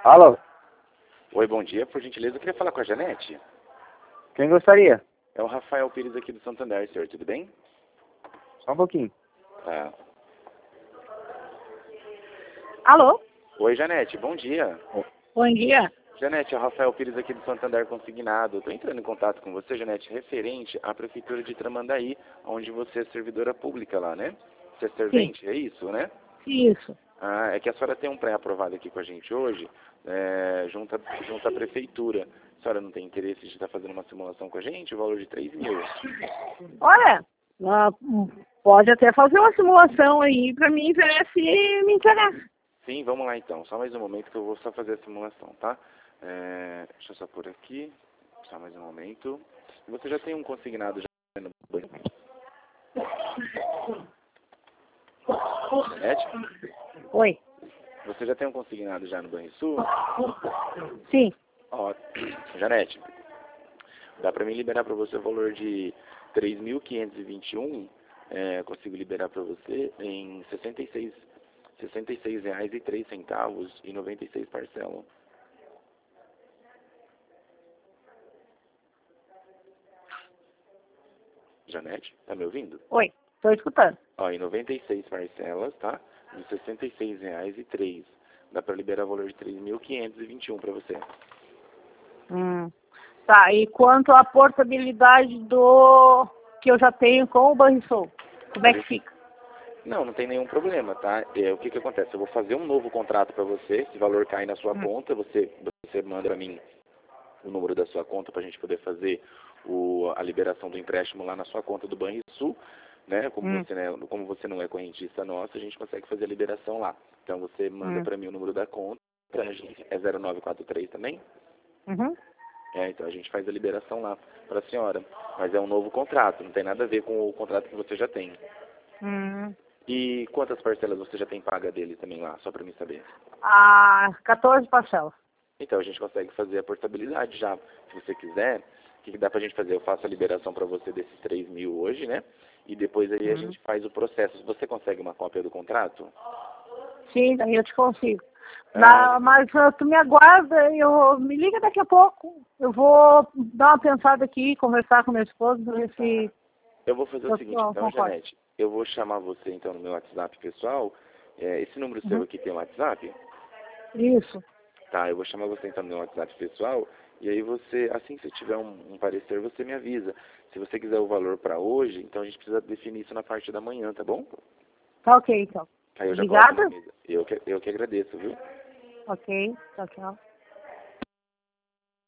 Alô? Oi, bom dia. Por gentileza, eu queria falar com a Janete. Quem gostaria? É o Rafael Pires aqui do Santander, senhor. Tudo bem? Só um pouquinho. Tá. Alô? Oi, Janete. Bom dia. Bom dia. Janete, é o Rafael Pires aqui do Santander Consignado. Estou entrando em contato com você, Janete, referente à Prefeitura de Tramandaí, onde você é servidora pública lá, né? Você é servente, é isso, né? Isso. Ah, é que a senhora tem um pré-aprovado aqui com a gente hoje, junto à Prefeitura. A senhora não tem interesse de estar fazendo uma simulação com a gente? O valor de 3 mil. Olha, pode até fazer uma simulação aí pra mim ver se me interessa. Sim, vamos lá então. Só mais um momento que eu vou só fazer a simulação, tá? Deixa eu só por aqui. Só mais um momento. Você já tem um consignado já no banco? Janete? Oi. Você já tem um consignado já no Banrisul? Sim. Ó, Janete, dá pra mim liberar pra você o valor de 3.521. Consigo liberar pra você em R$66,03 e 96 parcelas. Janete, tá me ouvindo? Oi. Tô escutando. Ó, em 96 parcelas, tá? De R$66,03. Dá pra liberar o valor de 3.521 pra você. Tá, e quanto à portabilidade do que eu já tenho com o Banrisul? Como é que fica? Não, não tem nenhum problema, tá? O que acontece? Eu vou fazer um novo contrato para você, esse valor cai na sua conta, você manda para mim o número da sua conta para a gente poder fazer a liberação do empréstimo lá na sua conta do Banrisul, né? Como você não é correntista nossa, a gente consegue fazer a liberação lá. Então você manda para mim o número da conta, é 0943 também? Uhum. Então a gente faz a liberação lá para a senhora. Mas é um novo contrato, não tem nada a ver com o contrato que você já tem. E quantas parcelas você já tem paga dele também lá, só para mim saber? 14 parcelas. Então a gente consegue fazer a portabilidade já. Se você quiser, o que dá pra gente fazer? Eu faço a liberação para você desses 3 mil hoje, né? E depois aí a gente faz o processo. Você consegue uma cópia do contrato? Sim, daí eu te consigo. Mas tu me aguarda, me liga daqui a pouco. Eu vou dar uma pensada aqui, conversar com meu esposo, ver se... Eu vou fazer o seguinte, então, Janete. Eu vou chamar você, então, no meu WhatsApp pessoal. Esse número seu aqui tem WhatsApp? Isso. Tá, eu vou chamar você, então, no meu WhatsApp pessoal. E aí você, assim que você tiver um parecer, você me avisa. Se você quiser o valor para hoje, então a gente precisa definir isso na parte da manhã, tá bom? Tá ok, então. Aí eu já Obrigada. coloco na mesa. Eu que agradeço, viu? Ok, tchau, tchau.